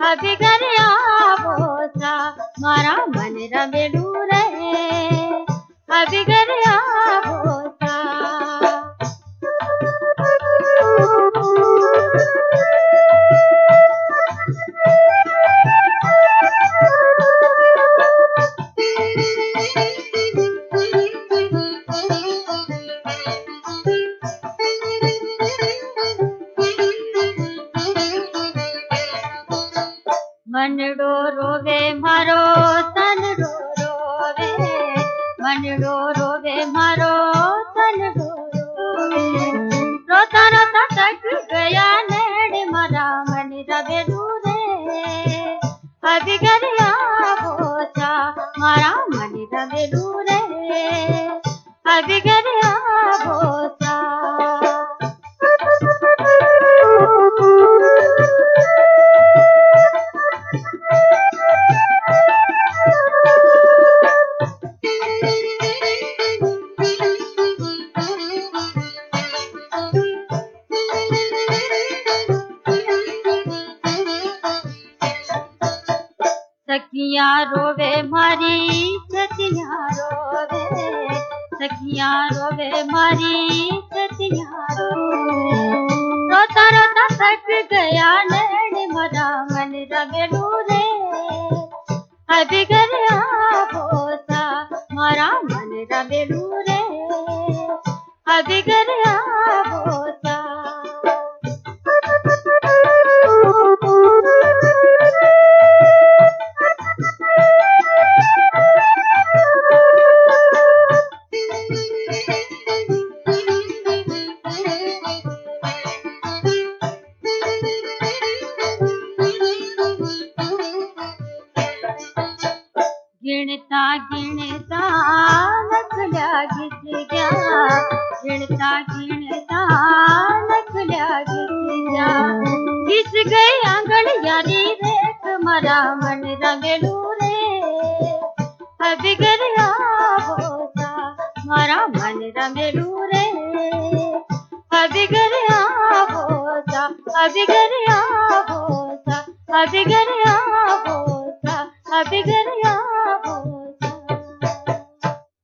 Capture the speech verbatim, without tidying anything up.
अभी घर आवो सा मारा मन रमेलू रे अभी घर आवो सा। मनडो रोवे मारो तनडो रोवे मनडो रोवे मारो तनडो रोवे रोता रोता थक गया नेड़ मारा मन रवेलू रे अभी घर आवो सा मारा मन रवेलू रे अभी घर आवो सा। सखिया रोवे मारी सतिया रोवे सखिया रोवे मारी सतिया रोवे रोता रोता थक गया नैन मरा मन रवेलू रे अभी घर आवो सा मारा मन रवेलू रे अभी घर आवो सा। गिणता गिणता नखल्या घिस गया गिणता गिणता नखल्या घिस गया घिस गई आंगन यारी रेख मरा मन रवेलू रे अभी घर आवो सा मारा मन रवेलू रे अभी घर आवो सा अभी घर आवो सा अभी घर आवो सा अभी घर